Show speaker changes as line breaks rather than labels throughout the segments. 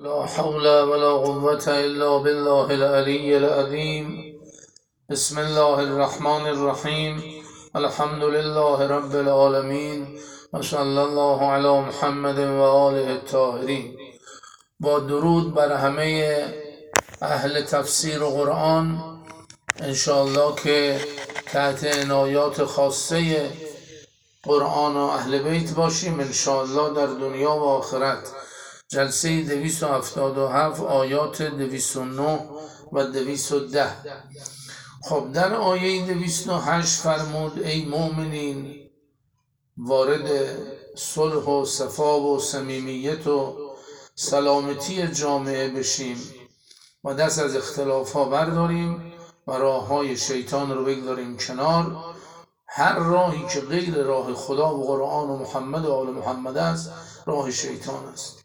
لا حول ولا قوة إلا بالله العلي العظيم. بسم الله الرحمن الرحيم. الحمد لله رب العالمين وصلى الله على محمد و آله الطاهرین. با درود بر همه اهل تفسیر و قرآن، انشاءالله که تحت عنایات خاصه قرآن و اهل بیت باشیم انشاءالله در دنیا و آخرت. جلسه 277 آیات 209 و 210. خب در آیه 208 فرمود ای مؤمنین وارد صلح و صفا و صمیمیت و سلامتی جامعه بشیم و دست از اختلاف ها برداریم و راه های شیطان رو بگذاریم کنار. هر راهی که غیر راه خدا و قرآن و محمد و آل محمد است راه شیطان است،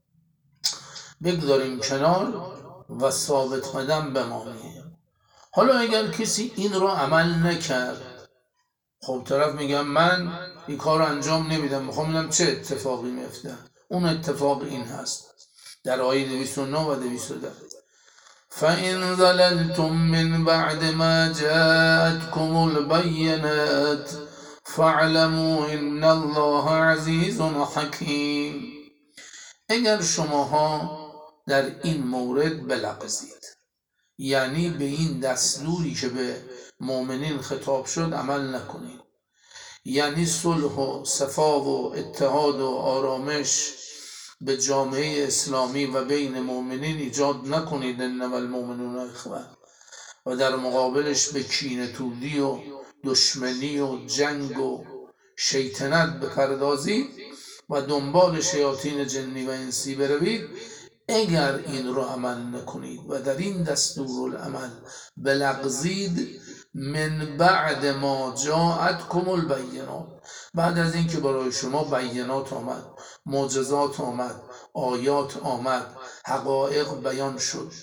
بگذاریم کنار و ثابت قدم بمانیم. حالا اگر کسی این رو عمل نکرد، خب طرف میگم من این کار رو انجام نمیدم، میخوام ببینم چه اتفاقی میفته. اون اتفاق این هست در آیه 209 و 210: فَإِنْ ظَلَلْتُمْ مِنْ بَعْدِ مَا جَاءَتْكُمُ الْبَيِّنَاتُ فَاعْلَمُوا إِنَّ اللَّهَ عَزِيزٌ حَكِيمٌ. اگر شماها در این مورد بلغزید، یعنی به این دستوری که به مؤمنین خطاب شد عمل نکنید، یعنی صلح و صفا و اتحاد و آرامش به جامعه اسلامی و بین مؤمنین ایجاد نکنید، انما المؤمنون اخوه، و در مقابلش به کینه‌توزی و دشمنی و جنگ و شیطنت بپردازید و دنبال شیاطین جنی و انسی بروید، اگر این رو عمل نکنید و در این دستورالعمل بلغزید، من بعد ما جاءتکم البینات، بعد از اینکه برای شما بینات آمد، معجزات آمد، آیات آمد، حقایق بیان شد،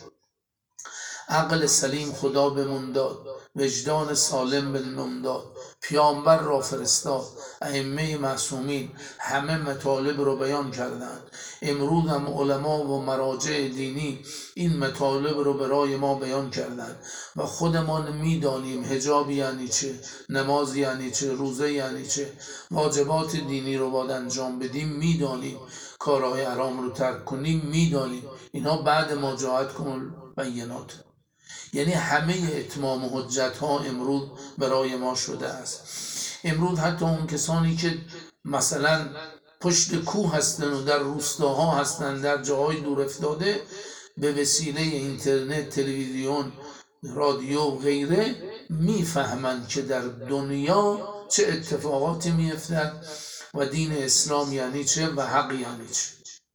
عقل سلیم خدا بهمون داد، وجدان سالم بهمون داد، پیامبر را فرستاد، ائمه معصومین همه مطالب رو بیان کردند. امروز هم علما و مراجع دینی این مطالب رو برای ما بیان کردند و خودمان میدانیم حجاب یعنی چه، نماز یعنی چه، روزه یعنی چه، واجبات دینی رو باید انجام بدیم میدانیم، کارهای حرام رو ترک کنیم میدانیم. اینا بعد ما جاءتکم البینات، یعنی همه اتمام حجت ها امروز برای ما شده است. امروز حتی اون کسانی که مثلا پشت کوه هستن و در روستاها هستن، در جاهای دور افتاده، به وسیله اینترنت، تلویزیون، رادیو و غیره میفهمند که در دنیا چه اتفاقاتی میافتد و دین اسلام یعنی چه و حق یعنی چه.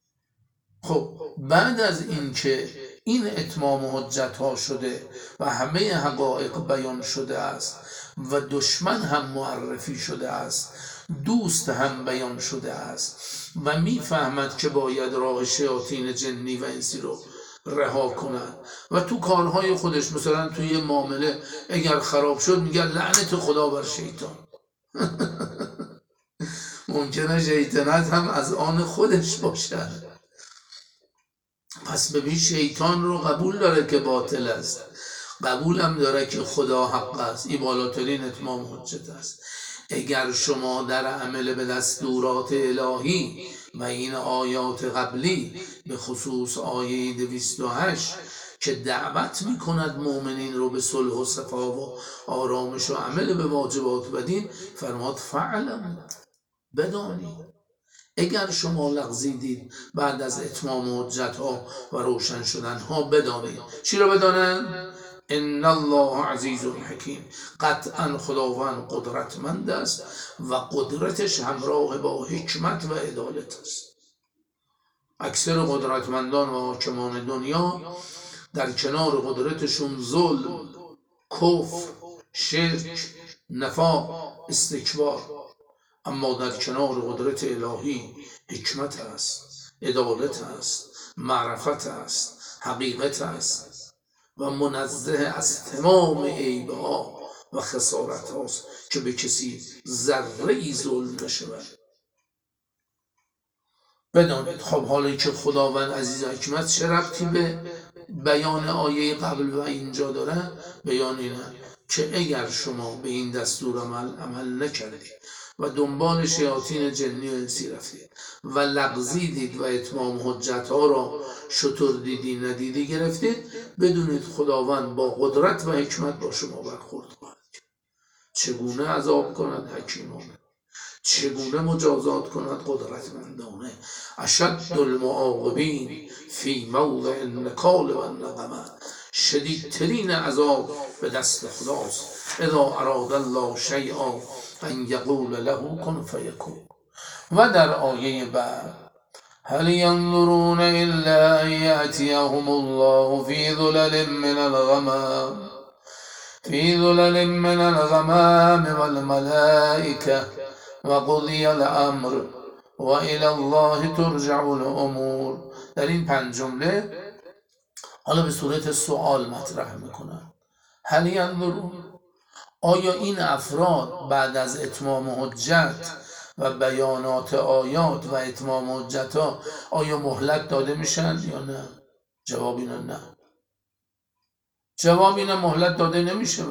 خب بعد از این که این اتمام حجت ها شده و همه حقایق بیان شده است و دشمن هم معرفی شده است، دوست هم بیان شده است و میفهمد که باید راه شیاطین جنی و انسی رو رها کند و تو کارهای خودش، مثلا توی معامله اگر خراب شد میگه لعنت خدا بر شیطان. ممکنه شیطنت هم از آن خودش باشد. پس ببین شیطان رو قبول داره که باطل است، قبول هم داره که خدا حق است. این بالاترین اتمام حجت است. اگر شما در عمل به دستورات الهی و این آیات قبلی، به خصوص آیه 208 که دعوت میکند مؤمنین رو به صلح و صفا و آرامش و عمل به واجبات و دین، فرماد فعلم، بدانید. اگر شما لغزیدید بعد از اتمام حجت ها و روشن شدن ها، بدانید. چی رو بدانند؟ ان الله عزیز حکیم، قطعا خداوند قدرتمند است و قدرتش همراه با حکمت و عدالت است. اکثر قدرتمندان و حاکمان دنیا در کنار قدرتشون ظلم، کفر، شرک، نفاق، استکبار، اما در کنار قدرت الهی حکمت است، عدالت است، معرفت است، حقیقت است و منزه از تمام عیبها و خسارت هاست که به کسی ذره ای ظلم نشود. بدانید. خب حالا که خداوند عزیز حکمت چه ربطی به بیان آیه قبل و اینجا داره؟ بیان اینه که اگر شما به این دستور عمل نکردید و دنبال شیاطین جنی و انسی رفتید و لغزیدید و اتمام حجت ها را شتر دیدی ندیدی گرفتید، بدونید خداوند با قدرت و حکمت با شما برخورد خواهد کرد. چگونه عذاب کند؟ حکیمانه. چگونه مجازات کند؟ قدرتمندانه. اشد المعاقبین فی موضع النکال و النقمه. شدیدترین عذاب به دست خداست. اذا اراد الله شیئا ان یقول له کن فیکون. و در آیه بعد هل ینظرون الا ان یأتیهم الله فی ظلل من الغمام والملائکه وقضی الامر و الی الله ترجع الامور. در این 5 جمله حالا به صورت سوال مطرح میکنن. هل ینظرون، آیا این افراد بعد از اتمام حجت و بیانات آیات و اتمام حجت ها آیا مهلت داده میشن یا نه؟ جواب اینه نه. جواب اینه مهلت داده نمیشه.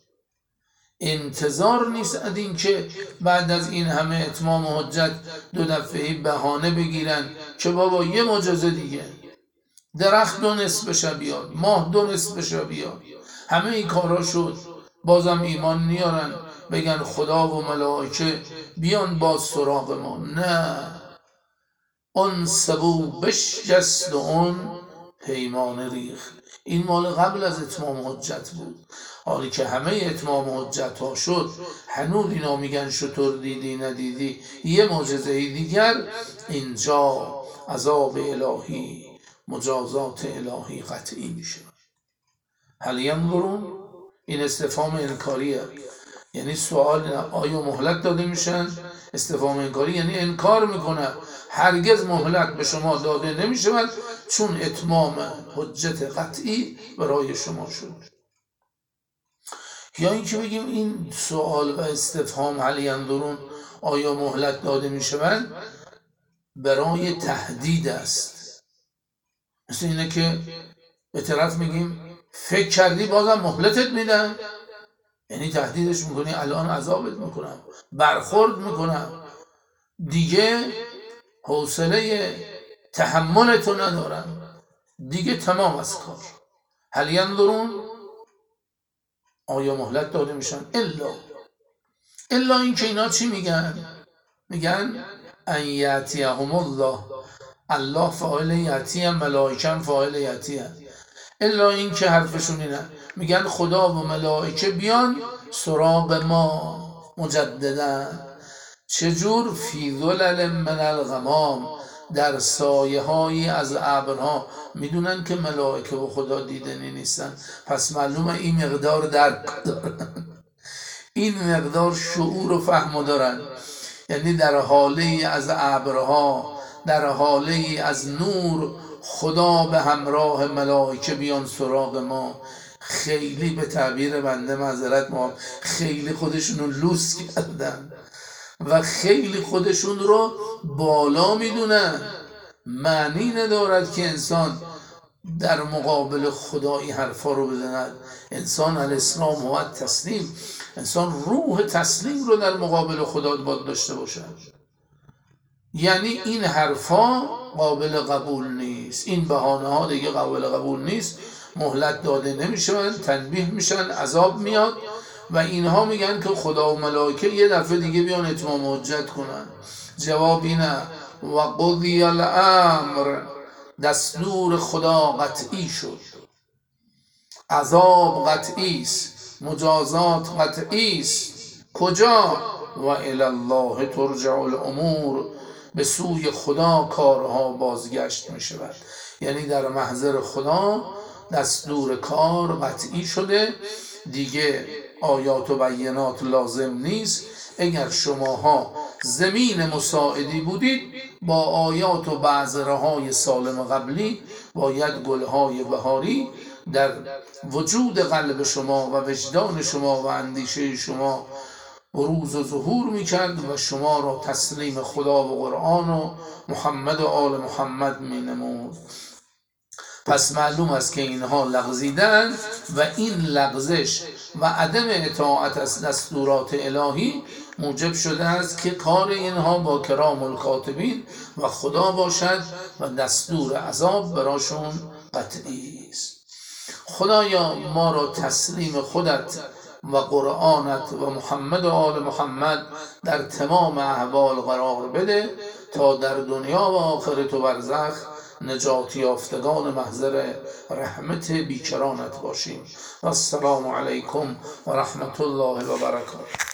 انتظار نیست از این که بعد از این همه اتمام حجت 2 دفعه بهانه بگیرن که بابا یه معجزه دیگه، درخت 2 نصفش بیاد، ماه 2 نصفش بیاد، همه این کارا شد، بازم ایمان نیارن، بگن خدا و ملائکه بیان باز سراغ ما. نه، اون سبو بشجست و اون پیمان ریخت. این مال قبل از اتمام حجت بود. حالی که همه اتمام حجت ها شد، هنوز اینا میگن شطور دیدی ندیدی، یه معجزه دیگر. اینجا عذاب الهی، مجازات الهی قطعی میشه. هل ینظرون، این استفهام انکاریه، یعنی سوال آیا مهلت داده میشن؟ استفهام انکاری یعنی انکار میکنه، هرگز مهلت به شما داده نمیشود چون اتمام حجت قطعی برای شما شد. یا اینکه بگیم این سوال و استفهام هل ینظرون، آیا مهلت داده میشود، برای تهدید است. مثل اینه که به طرف میگیم فکر کردی بازم مهلتت میدن، یعنی تهدیدش میکنی الان عذابت میکنم، برخورد میکنم، دیگه حوصله تحملتو ندارم، دیگه تمام از کار. هل ینظرون، آیا مهلت داده میشن؟ الا این که اینا چی میگن؟ میگن ان یأتیهم الله، الله فاعل یأتی، ملائکه فاعل یأتی. الا این که حرفشون اینه، میگن خدا و ملائکه بیان سراغ ما مجددا. چجور؟ فی ظلل من الغمام، در سایه هایی از ابرها. میدونن که ملائکه و خدا دیدنی نیستن، پس معلومه این مقدار درک دارن، این مقدار شعور و فهم دارن. یعنی در حاله از ابرها، در حاله از نور، خدا به همراه ملائکه بیان سراغ ما. خیلی به تعبیر بنده معذرت ما، خیلی خودشون رو لوس کردن و خیلی خودشون رو بالا میدونن. معنی ندارد که انسان در مقابل خدا این حرفا رو بزند. انسان الاسلام و تسلیم، انسان روح تسلیم رو در مقابل خدا باید داشته باشد. یعنی این حرفا قابل قبول نیست، این بهانه ها دیگه قابل قبول نیست، مهلت داده نمیشن، تنبیه میشن، عذاب میاد و اینها میگن که خدا و ملائکه یه دفعه دیگه بیان اتمام حجت کنن. جواب اینه و قضی الامر، دستور خدا قطعی شد، عذاب قطعی است، مجازات قطعی است. کجا؟ و الی الله ترجع الامور، به سوی خدا کارها بازگشت می شود. یعنی در محضر خدا دستور کار قطعی شده، دیگه آیات و بینات لازم نیست. اگر شماها زمین مساعدی بودید، با آیات و بعضره های سالم قبلی باید گلهای بهاری در وجود قلب شما و وجدان شما و اندیشه شما بروز و ظهور میکرد و شما را تسلیم خدا و قرآن و محمد و آل محمد مینمود. پس معلوم است که اینها لغزیدند و این لغزش و عدم اطاعت از دستورات الهی موجب شده است که کار اینها با کرام الکاتبین و خدا باشد و دستور عذاب براشون قطعی است. خدایا ما را تسلیم خودت و قرآنت و محمد و آل محمد در تمام احوال قرار بده تا در دنیا و آخرت و برزخ نجات یافتگان محضر رحمت بیکرانت باشیم. و السلام علیکم و رحمت الله و برکاته.